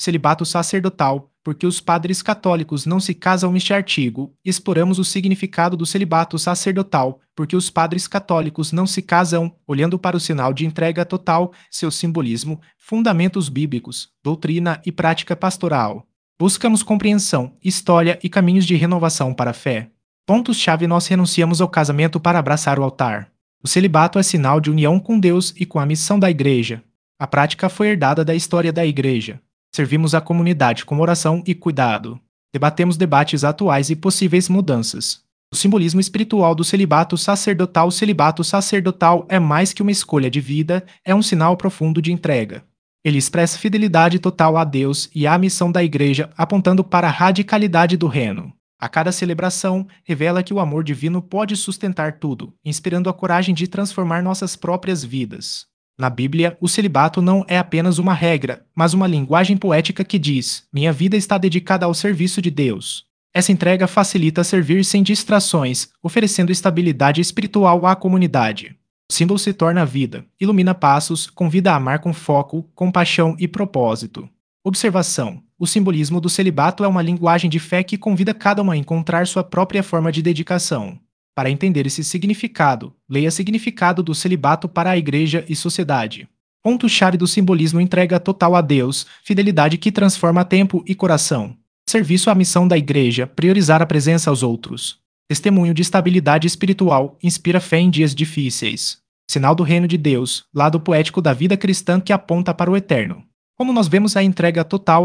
Celibato sacerdotal, porque os padres católicos não se casam. Este artigo, exploramos o significado do celibato sacerdotal, porque os padres católicos não se casam, olhando para o sinal de entrega total, seu simbolismo, fundamentos bíblicos, doutrina e prática pastoral. Buscamos compreensão, história e caminhos de renovação para a fé. Pontos-chave: nós renunciamos ao casamento para abraçar o altar. O celibato é sinal de união com Deus e com a missão da Igreja. A prática foi herdada da história da Igreja. Servimos a comunidade com oração e cuidado. Debatemos debates atuais e possíveis mudanças. O simbolismo espiritual do celibato sacerdotal. O celibato sacerdotal é mais que uma escolha de vida, é um sinal profundo de entrega. Ele expressa fidelidade total a Deus e à missão da Igreja, apontando para a radicalidade do reino. A cada celebração, revela que o amor divino pode sustentar tudo, inspirando a coragem de transformar nossas próprias vidas. Na Bíblia, o celibato não é apenas uma regra, mas uma linguagem poética que diz: minha vida está dedicada ao serviço de Deus. Essa entrega facilita servir sem distrações, oferecendo estabilidade espiritual à comunidade. O símbolo se torna vida, ilumina passos, convida a amar com foco, compaixão e propósito. Observação: o simbolismo do celibato é uma linguagem de fé que convida cada um a encontrar sua própria forma de dedicação. Para entender esse significado, leia Significado do Celibato para a Igreja e Sociedade. Ponto-chave do simbolismo: entrega total a Deus, fidelidade que transforma tempo e coração. Serviço à missão da Igreja, priorizar a presença aos outros. Testemunho de estabilidade espiritual, inspira fé em dias difíceis. Sinal do reino de Deus, lado poético da vida cristã que aponta para o eterno. Como nós vemos a entrega total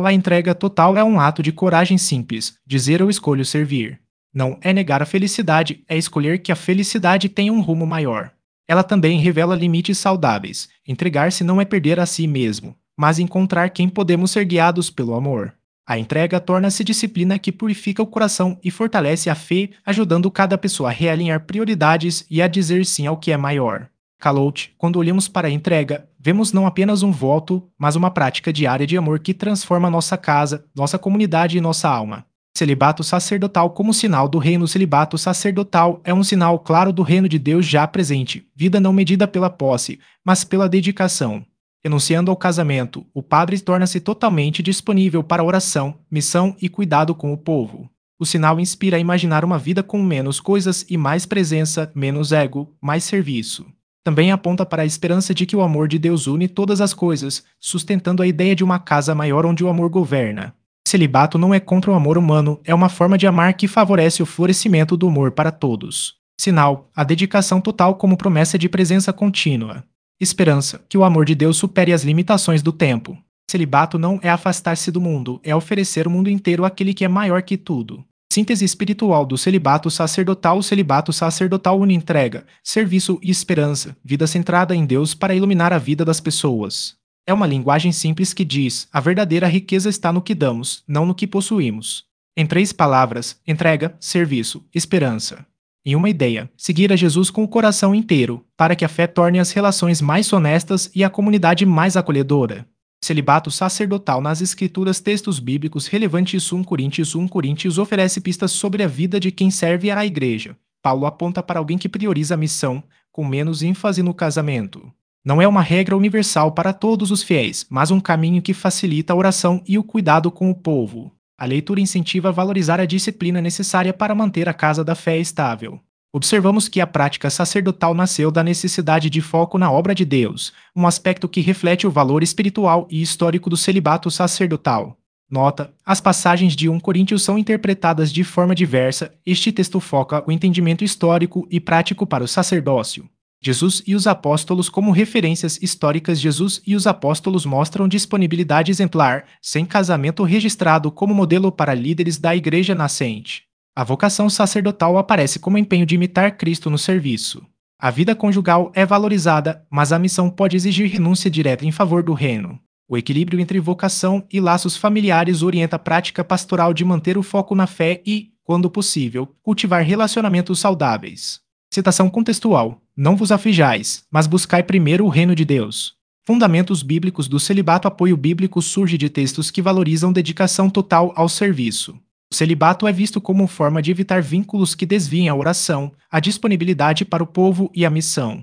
é um ato de coragem simples, dizer eu escolho servir. Não é negar a felicidade, é escolher que a felicidade tenha um rumo maior. Ela também revela limites saudáveis. Entregar-se não é perder a si mesmo, mas encontrar quem podemos ser guiados pelo amor. A entrega torna-se disciplina que purifica o coração e fortalece a fé, ajudando cada pessoa a realinhar prioridades e a dizer sim ao que é maior. Calote: quando olhamos para a entrega, vemos não apenas um voto, mas uma prática diária de amor que transforma nossa casa, nossa comunidade e nossa alma. Celibato sacerdotal como sinal do reino. O celibato sacerdotal é um sinal claro do reino de Deus já presente, vida não medida pela posse, mas pela dedicação. Renunciando ao casamento, o padre torna-se totalmente disponível para oração, missão e cuidado com o povo. O sinal inspira a imaginar uma vida com menos coisas e mais presença, menos ego, mais serviço. Também aponta para a esperança de que o amor de Deus une todas as coisas, sustentando a ideia de uma casa maior onde o amor governa. Celibato não é contra o amor humano, é uma forma de amar que favorece o florescimento do amor para todos. Sinal: a dedicação total como promessa de presença contínua. Esperança: que o amor de Deus supere as limitações do tempo. Celibato não é afastar-se do mundo, é oferecer o mundo inteiro àquele que é maior que tudo. Síntese espiritual do celibato sacerdotal. O celibato sacerdotal une entrega, serviço e esperança, vida centrada em Deus para iluminar a vida das pessoas. É uma linguagem simples que diz: a verdadeira riqueza está no que damos, não no que possuímos. Em 3 palavras: entrega, serviço, esperança. Em uma ideia: seguir a Jesus com o coração inteiro, para que a fé torne as relações mais honestas e a comunidade mais acolhedora. Celibato sacerdotal nas Escrituras. Textos bíblicos relevantes. 1 Coríntios oferece pistas sobre a vida de quem serve à Igreja. Paulo aponta para alguém que prioriza a missão, com menos ênfase no casamento. Não é uma regra universal para todos os fiéis, mas um caminho que facilita a oração e o cuidado com o povo. A leitura incentiva a valorizar a disciplina necessária para manter a casa da fé estável. Observamos que a prática sacerdotal nasceu da necessidade de foco na obra de Deus, um aspecto que reflete o valor espiritual e histórico do celibato sacerdotal. Nota: as passagens de 1 Coríntios são interpretadas de forma diversa. Este texto foca o entendimento histórico e prático para o sacerdócio. Jesus e os apóstolos como referências históricas. Jesus e os apóstolos mostram disponibilidade exemplar, sem casamento registrado, como modelo para líderes da igreja nascente. A vocação sacerdotal aparece como empenho de imitar Cristo no serviço. A vida conjugal é valorizada, mas a missão pode exigir renúncia direta em favor do reino. O equilíbrio entre vocação e laços familiares orienta a prática pastoral de manter o foco na fé e, quando possível, cultivar relacionamentos saudáveis. Citação contextual: não vos aflijais, mas buscai primeiro o reino de Deus. Fundamentos bíblicos do celibato. Apoio bíblico surge de textos que valorizam dedicação total ao serviço. O celibato é visto como forma de evitar vínculos que desviem a oração, a disponibilidade para o povo e a missão.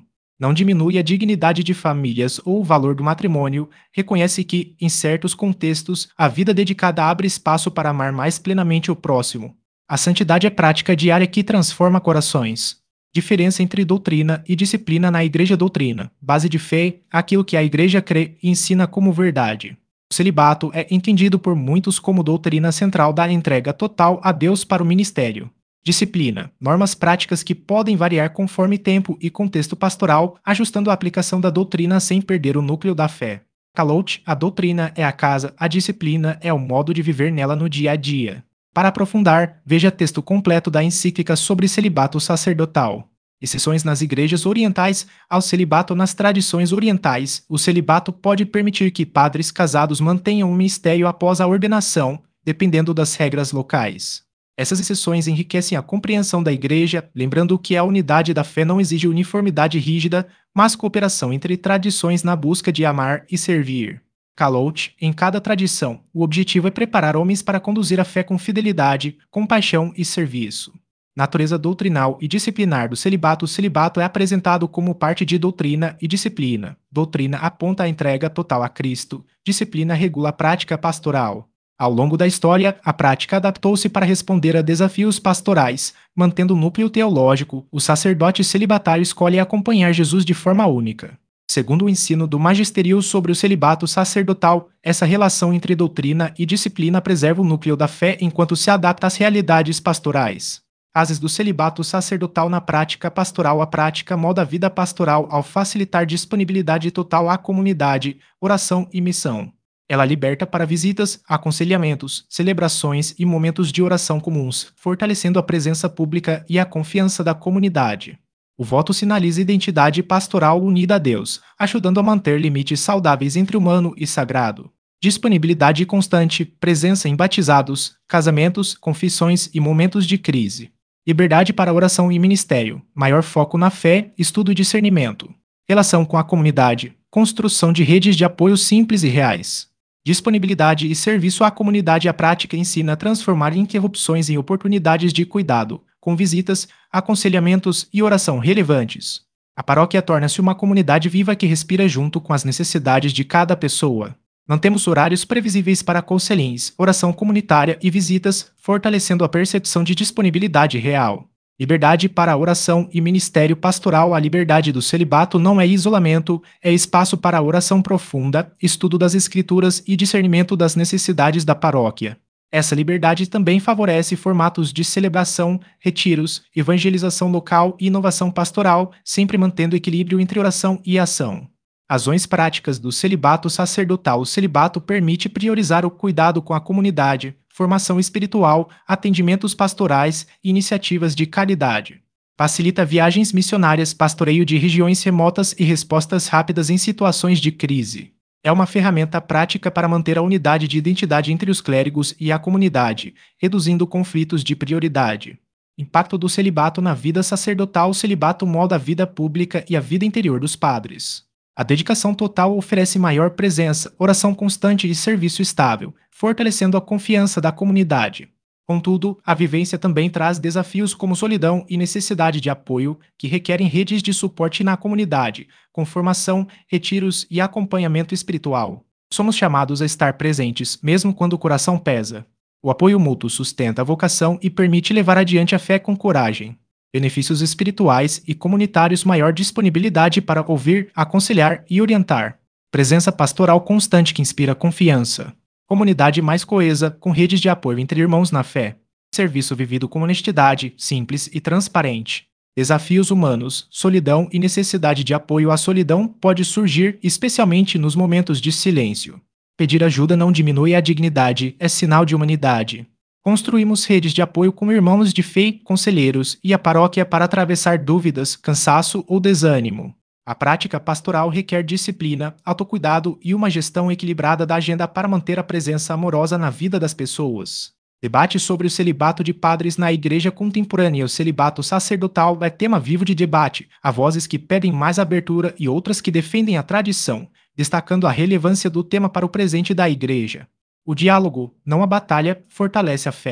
Não diminui a dignidade de famílias ou o valor do matrimônio, reconhece que, em certos contextos, a vida dedicada abre espaço para amar mais plenamente o próximo. A santidade é prática diária que transforma corações. Diferença entre doutrina e disciplina na igreja. Doutrina, base de fé, aquilo que a igreja crê e ensina como verdade. O celibato é entendido por muitos como doutrina central da entrega total a Deus para o ministério. Disciplina, normas práticas que podem variar conforme tempo e contexto pastoral, ajustando a aplicação da doutrina sem perder o núcleo da fé. Calote, a doutrina é a casa, a disciplina é o modo de viver nela no dia a dia. Para aprofundar, veja texto completo da encíclica sobre celibato sacerdotal. Exceções nas igrejas orientais ao celibato. Nas tradições orientais, o celibato pode permitir que padres casados mantenham o ministério após a ordenação, dependendo das regras locais. Essas exceções enriquecem a compreensão da igreja, lembrando que a unidade da fé não exige uniformidade rígida, mas cooperação entre tradições na busca de amar e servir. Calote, em cada tradição, o objetivo é preparar homens para conduzir a fé com fidelidade, compaixão e serviço. Natureza doutrinal e disciplinar do celibato. O celibato é apresentado como parte de doutrina e disciplina. Doutrina aponta a entrega total a Cristo, disciplina regula a prática pastoral. Ao longo da história, a prática adaptou-se para responder a desafios pastorais, mantendo o núcleo teológico. O sacerdote celibatário escolhe acompanhar Jesus de forma única. Segundo o ensino do magistério sobre o celibato sacerdotal, essa relação entre doutrina e disciplina preserva o núcleo da fé enquanto se adapta às realidades pastorais. Fases do celibato sacerdotal na prática pastoral. A prática molda a vida pastoral ao facilitar disponibilidade total à comunidade, oração e missão. Ela liberta para visitas, aconselhamentos, celebrações e momentos de oração comuns, fortalecendo a presença pública e a confiança da comunidade. O voto sinaliza identidade pastoral unida a Deus, ajudando a manter limites saudáveis entre humano e sagrado. Disponibilidade constante, presença em batizados, casamentos, confissões e momentos de crise. Liberdade para oração e ministério, maior foco na fé, estudo e discernimento. Relação com a comunidade, construção de redes de apoio simples e reais. Disponibilidade e serviço à comunidade. A prática ensina a transformar interrupções em oportunidades de cuidado, com visitas, aconselhamentos e oração relevantes. A paróquia torna-se uma comunidade viva que respira junto com as necessidades de cada pessoa. Mantemos horários previsíveis para conselhins, oração comunitária e visitas, fortalecendo a percepção de disponibilidade real. Liberdade para oração e ministério pastoral. A liberdade do celibato não é isolamento, é espaço para oração profunda, estudo das escrituras e discernimento das necessidades da paróquia. Essa liberdade também favorece formatos de celebração, retiros, evangelização local e inovação pastoral, sempre mantendo equilíbrio entre oração e ação. Razões práticas do celibato sacerdotal. O celibato permite priorizar o cuidado com a comunidade, formação espiritual, atendimentos pastorais e iniciativas de caridade. Facilita viagens missionárias, pastoreio de regiões remotas e respostas rápidas em situações de crise. É uma ferramenta prática para manter a unidade de identidade entre os clérigos e a comunidade, reduzindo conflitos de prioridade. Impacto do celibato na vida sacerdotal. O celibato molda a vida pública e a vida interior dos padres. A dedicação total oferece maior presença, oração constante e serviço estável, fortalecendo a confiança da comunidade. Contudo, a vivência também traz desafios como solidão e necessidade de apoio, que requerem redes de suporte na comunidade, com formação, retiros e acompanhamento espiritual. Somos chamados a estar presentes, mesmo quando o coração pesa. O apoio mútuo sustenta a vocação e permite levar adiante a fé com coragem. Benefícios espirituais e comunitários. Maior disponibilidade para ouvir, aconselhar e orientar. Presença pastoral constante que inspira confiança. Comunidade mais coesa, com redes de apoio entre irmãos na fé. Serviço vivido com honestidade, simples e transparente. Desafios humanos, solidão e necessidade de apoio. A solidão pode surgir especialmente nos momentos de silêncio. Pedir ajuda não diminui a dignidade, é sinal de humanidade. Construímos redes de apoio com irmãos de fé, conselheiros e a paróquia para atravessar dúvidas, cansaço ou desânimo. A prática pastoral requer disciplina, autocuidado e uma gestão equilibrada da agenda para manter a presença amorosa na vida das pessoas. Debate sobre o celibato de padres na Igreja contemporânea. O celibato sacerdotal é tema vivo de debate. Há vozes que pedem mais abertura e outras que defendem a tradição, destacando a relevância do tema para o presente da Igreja. O diálogo, não a batalha, fortalece a fé.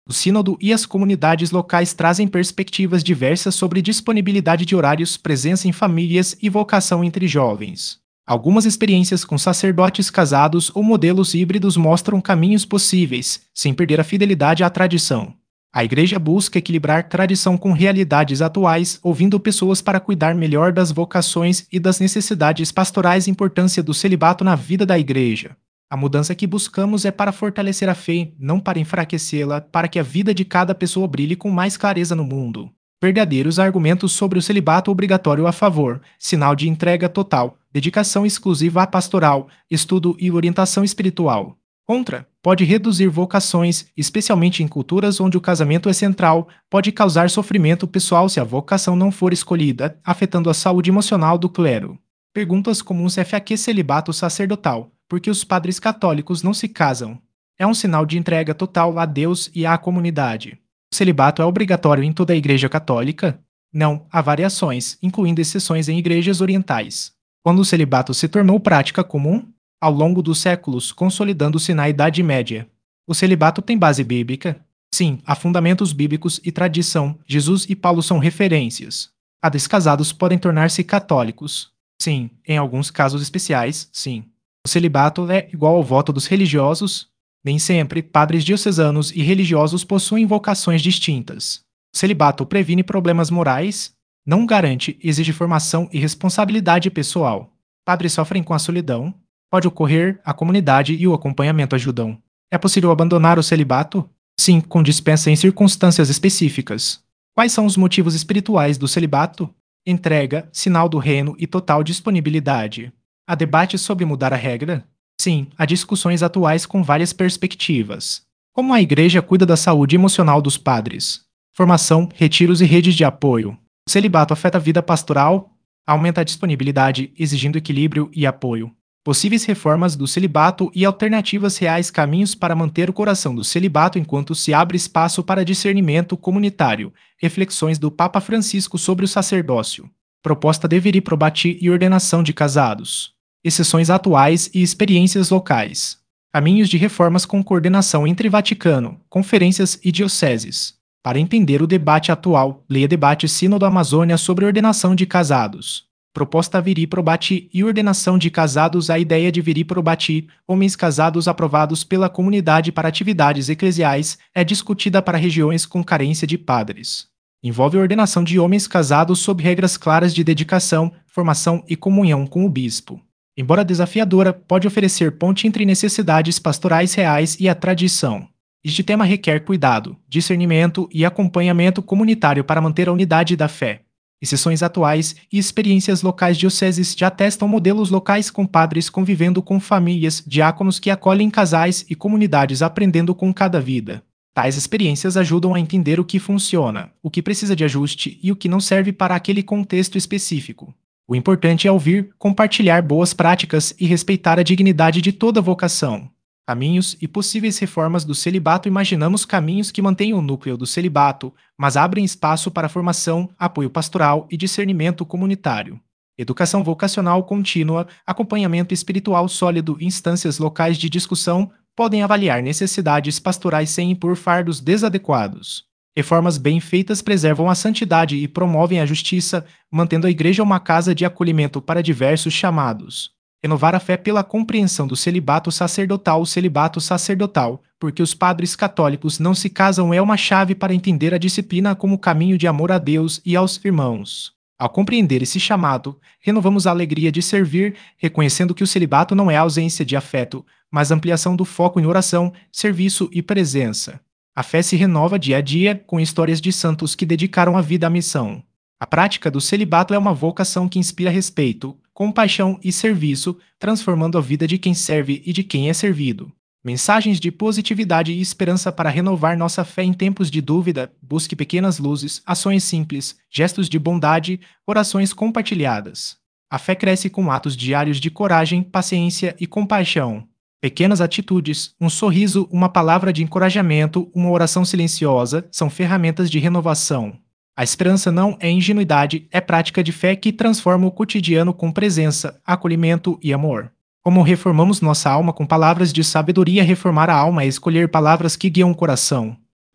O Sínodo e as comunidades locais trazem perspectivas diversas sobre disponibilidade de horários, presença em famílias e vocação entre jovens. Algumas experiências com sacerdotes casados ou modelos híbridos mostram caminhos possíveis, sem perder a fidelidade à tradição. A Igreja busca equilibrar tradição com realidades atuais, ouvindo pessoas para cuidar melhor das vocações e das necessidades pastorais e importância do celibato na vida da Igreja. A mudança que buscamos é para fortalecer a fé, não para enfraquecê-la, para que a vida de cada pessoa brilhe com mais clareza no mundo. Verdadeiros argumentos sobre o celibato obrigatório a favor, sinal de entrega total, dedicação exclusiva à pastoral, estudo e orientação espiritual. Contra, pode reduzir vocações, especialmente em culturas onde o casamento é central, pode causar sofrimento pessoal se a vocação não for escolhida, afetando a saúde emocional do clero. Perguntas comuns FAQ celibato sacerdotal. Por que os padres católicos não se casam? É um sinal de entrega total a Deus e à comunidade. O celibato é obrigatório em toda a Igreja Católica? Não, há variações, incluindo exceções em igrejas orientais. Quando o celibato se tornou prática comum? Ao longo dos séculos, consolidando-se na Idade Média. O celibato tem base bíblica? Sim, há fundamentos bíblicos e tradição. Jesus e Paulo são referências. Há descasados podem tornar-se católicos? Sim, em alguns casos especiais, sim. O celibato é igual ao voto dos religiosos? Nem sempre, padres diocesanos e religiosos possuem vocações distintas. O celibato previne problemas morais? Não garante, exige formação e responsabilidade pessoal. Padres sofrem com a solidão? Pode ocorrer, a comunidade e o acompanhamento ajudam. É possível abandonar o celibato? Sim, com dispensa em circunstâncias específicas. Quais são os motivos espirituais do celibato? Entrega, sinal do reino e total disponibilidade. Há debate sobre mudar a regra? Sim, há discussões atuais com várias perspectivas. Como a Igreja cuida da saúde emocional dos padres? Formação, retiros e redes de apoio. O celibato afeta a vida pastoral? Aumenta a disponibilidade, exigindo equilíbrio e apoio. Possíveis reformas do celibato e alternativas reais caminhos para manter o coração do celibato enquanto se abre espaço para discernimento comunitário. Reflexões do Papa Francisco sobre o sacerdócio. Proposta de viri probati e ordenação de casados. Exceções atuais e experiências locais. Caminhos de reformas com coordenação entre Vaticano, conferências e dioceses. Para entender o debate atual, leia debate Sínodo Amazônia sobre ordenação de casados. Proposta viri probati e ordenação de casados. A ideia de viri probati, homens casados aprovados pela comunidade para atividades eclesiais, é discutida para regiões com carência de padres. Envolve a ordenação de homens casados sob regras claras de dedicação, formação e comunhão com o bispo. Embora desafiadora, pode oferecer ponte entre necessidades pastorais reais e a tradição. Este tema requer cuidado, discernimento e acompanhamento comunitário para manter a unidade da fé. Exceções atuais e experiências locais dioceses já testam modelos locais com padres convivendo com famílias, diáconos que acolhem casais e comunidades aprendendo com cada vida. Tais experiências ajudam a entender o que funciona, o que precisa de ajuste e o que não serve para aquele contexto específico. O importante é ouvir, compartilhar boas práticas e respeitar a dignidade de toda vocação. Caminhos e possíveis reformas do celibato. Imaginamos caminhos que mantenham o núcleo do celibato, mas abrem espaço para formação, apoio pastoral e discernimento comunitário. Educação vocacional contínua, acompanhamento espiritual sólido e instâncias locais de discussão podem avaliar necessidades pastorais sem impor fardos desadequados. Reformas bem feitas preservam a santidade e promovem a justiça, mantendo a Igreja uma casa de acolhimento para diversos chamados. Renovar a fé pela compreensão do celibato sacerdotal. O celibato sacerdotal, porque os padres católicos não se casam, é uma chave para entender a disciplina como caminho de amor a Deus e aos irmãos. Ao compreender esse chamado, renovamos a alegria de servir, reconhecendo que o celibato não é ausência de afeto, mas ampliação do foco em oração, serviço e presença. A fé se renova dia a dia com histórias de santos que dedicaram a vida à missão. A prática do celibato é uma vocação que inspira respeito, compaixão e serviço, transformando a vida de quem serve e de quem é servido. Mensagens de positividade e esperança para renovar nossa fé em tempos de dúvida. Busque pequenas luzes, ações simples, gestos de bondade, orações compartilhadas. A fé cresce com atos diários de coragem, paciência e compaixão. Pequenas atitudes, um sorriso, uma palavra de encorajamento, uma oração silenciosa, são ferramentas de renovação. A esperança não é ingenuidade, é prática de fé que transforma o cotidiano com presença, acolhimento e amor. Como reformamos nossa alma com palavras de sabedoria? Reformar a alma é escolher palavras que guiam o coração.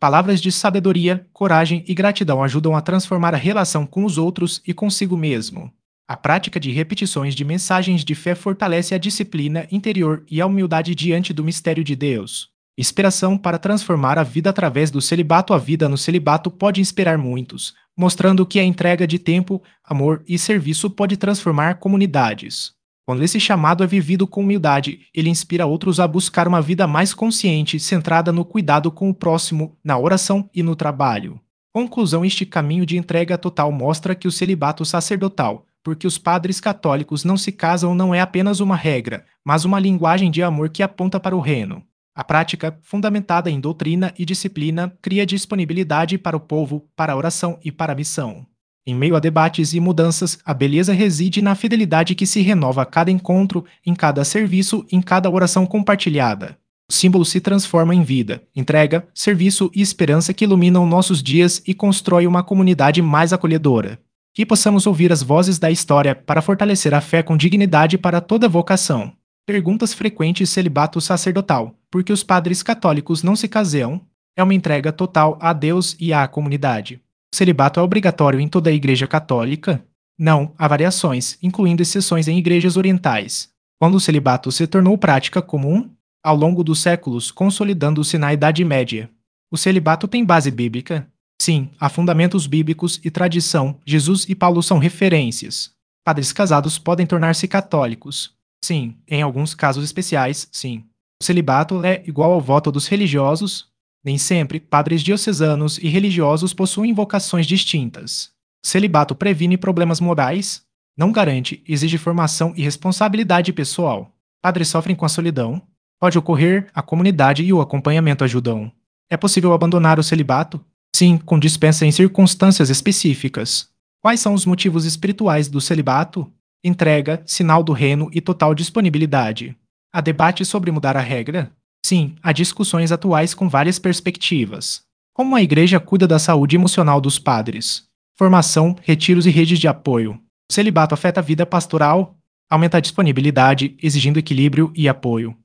Palavras de sabedoria, coragem e gratidão ajudam a transformar a relação com os outros e consigo mesmo. A prática de repetições de mensagens de fé fortalece a disciplina interior e a humildade diante do mistério de Deus. Inspiração para transformar a vida através do celibato. A vida no celibato pode inspirar muitos, mostrando que a entrega de tempo, amor e serviço pode transformar comunidades. Quando esse chamado é vivido com humildade, ele inspira outros a buscar uma vida mais consciente, centrada no cuidado com o próximo, na oração e no trabalho. Conclusão: este caminho de entrega total mostra que o celibato sacerdotal, porque os padres católicos não se casam, não é apenas uma regra, mas uma linguagem de amor que aponta para o reino. A prática, fundamentada em doutrina e disciplina, cria disponibilidade para o povo, para a oração e para a missão. Em meio a debates e mudanças, a beleza reside na fidelidade que se renova a cada encontro, em cada serviço, em cada oração compartilhada. O símbolo se transforma em vida, entrega, serviço e esperança que iluminam nossos dias e constrói uma comunidade mais acolhedora. Que possamos ouvir as vozes da história para fortalecer a fé com dignidade para toda vocação. Perguntas frequentes: celibato sacerdotal. Por que os padres católicos não se casam? É uma entrega total a Deus e à comunidade. O celibato é obrigatório em toda a Igreja Católica? Não, há variações, incluindo exceções em igrejas orientais. Quando o celibato se tornou prática comum? Ao longo dos séculos, consolidando-se na Idade Média. O celibato tem base bíblica? Sim, há fundamentos bíblicos e tradição. Jesus e Paulo são referências. Padres casados podem tornar-se católicos? Sim, em alguns casos especiais, sim. O celibato é igual ao voto dos religiosos? Nem sempre. Padres diocesanos e religiosos possuem vocações distintas. O celibato previne problemas morais? Não garante, exige formação e responsabilidade pessoal. Padres sofrem com a solidão? Pode ocorrer, a comunidade e o acompanhamento ajudam. É possível abandonar o celibato? Sim, com dispensa em circunstâncias específicas. Quais são os motivos espirituais do celibato? Entrega, sinal do reino e total disponibilidade. Há debate sobre mudar a regra? Sim, há discussões atuais com várias perspectivas. Como a Igreja cuida da saúde emocional dos padres? Formação, retiros e redes de apoio. O celibato afeta a vida pastoral? Aumenta a disponibilidade, exigindo equilíbrio e apoio.